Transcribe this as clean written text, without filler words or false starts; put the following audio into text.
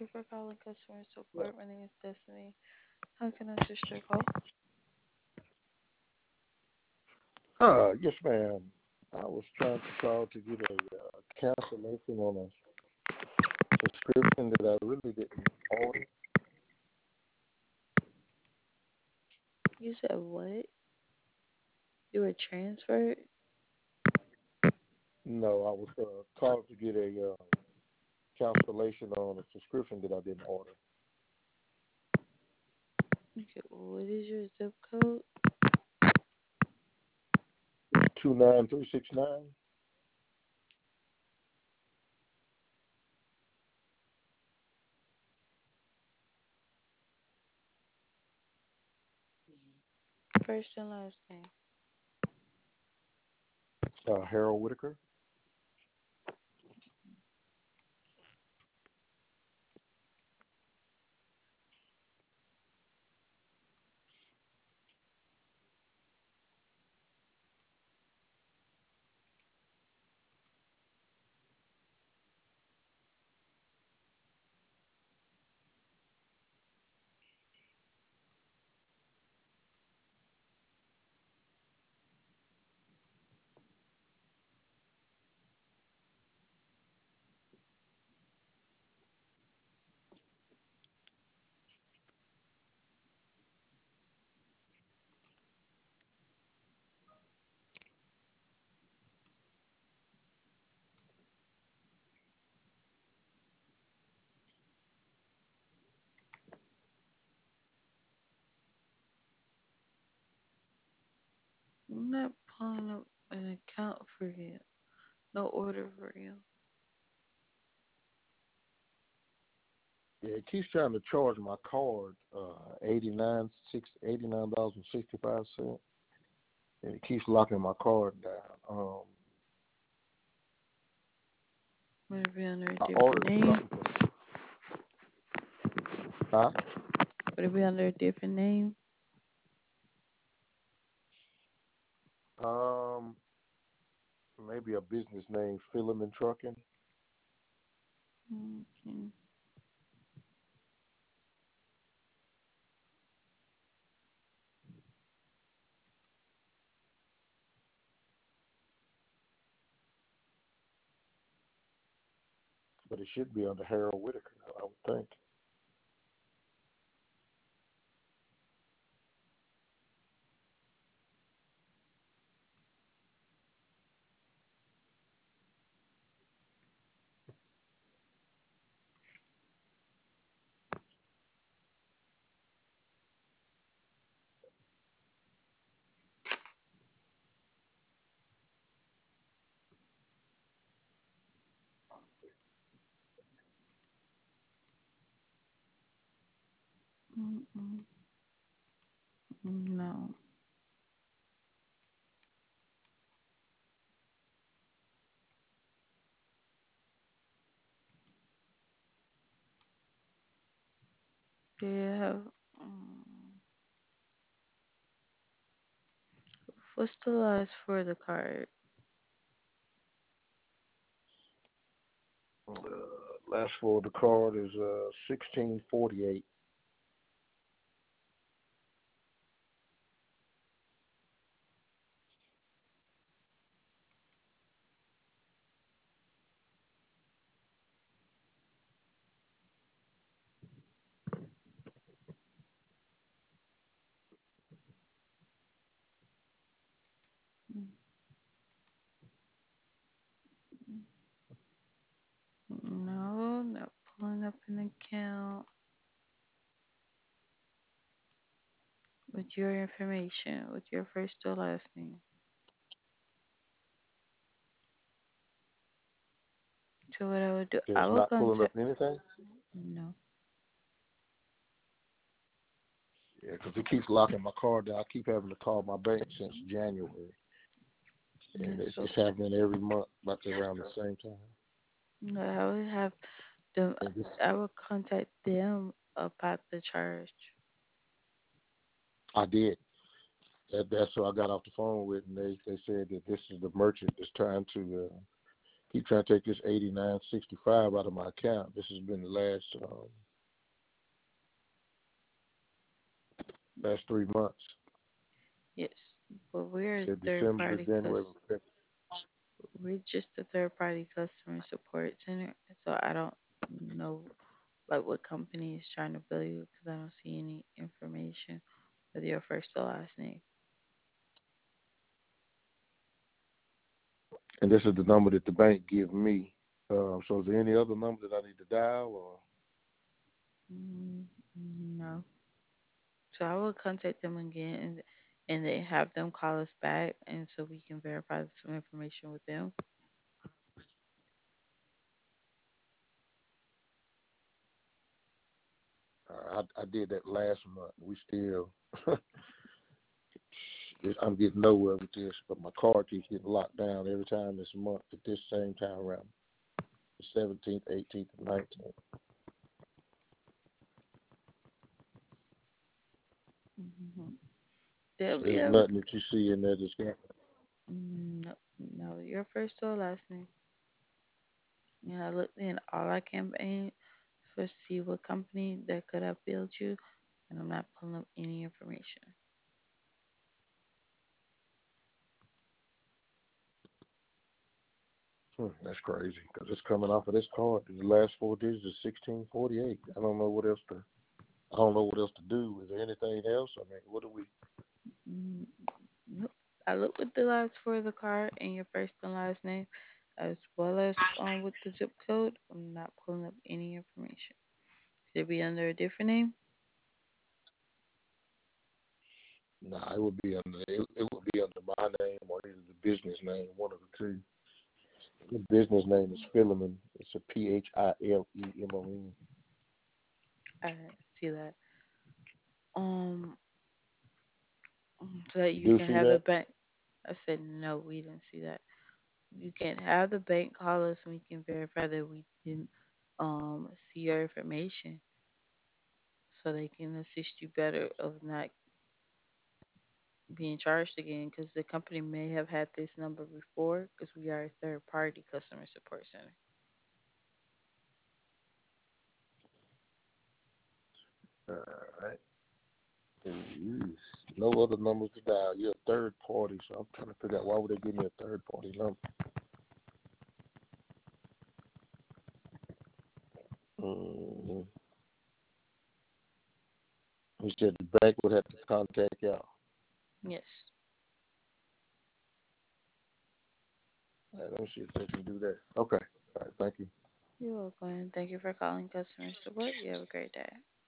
you for calling customer support. My name is Destiny. How can I assist your call? Yes, ma'am. I was trying to call to get a cancellation on a subscription that I really didn't order. You said what? You were transferred? No, I was called to get a cancellation on a subscription that I didn't order. Okay, what is your zip code? 29369. First and last name. Harold Whitaker. I'm not pulling up an account for you. No order for you. Yeah, it keeps trying to charge my card $89.65, and it keeps locking my card down. Would it be under a I different ordered name? something. Huh? Would it be under a different name? Um, Maybe a business name, Filament Trucking. Okay. But it should be under Harold Whitaker, I would think. Mm-mm. No. Do you have. What's the last for the card? Last for the card is 1648. No, not pulling up an account with your information, with your first or last name. So what I would do, I It's will not pulling up contact. anything? No. Yeah, because it keeps locking my card down. I keep having to call my bank since January. Yeah, And so it's happening every month, about around the same time. no, I would have them. And this, I will contact them about the charge. I did. That's who I got off the phone with, and they said that this is the merchant that's trying to Keep trying to take this 89.65 out of my account. This has been the last 3 months. Yes, but we're a Said third December, party January, February. we're just a third party customer support center, so I don't know like what company is trying to bill you because I don't see any information with your first or last name. And this is the number that the bank give me. So is there any other number that I need to dial or? Mm, no. So I will contact them again and then have them call us back and so we can verify some information with them. I did that last month. We still, I'm getting nowhere with this, but my card keeps getting locked down every time this month at this same time around the 17th, 18th, and 19th. Hmm. They'll So be there's able. nothing that you see in there that's got. No, no, your first or last name. Yeah, I looked in all our campaigns for see what company that could have billed you, and I'm not pulling up any information. That's crazy because it's coming off of this card. The last 4 digits is 1648. I don't know what else to. I don't know what else to do. Is there anything else? I mean, what do we? Mm, nope. I looked with the last four of the card and your first and last name, as well as with the zip code. I'm not pulling up any information. Should it be under a different name? Nah, it would be under my name or either the business name, one of the two. The business name is Philemon. It's a Philemon. I see that. Um, so that You you do can see have the that? bank. I said no, we didn't see that. You can have the bank call us and we can verify that we didn't see your information so they can assist you better of not being charged again because the company may have had this number before because we are a third party customer support center. All right. Jeez. No other numbers to dial. You're a third party, so I'm trying to figure out why would they give me a third party number. Mm-hmm. He said the bank would have to contact y'all. Yes. All right, let me see if they can do that. Okay. All right. Thank you. You're welcome. Thank you for calling customer support. You have a great day.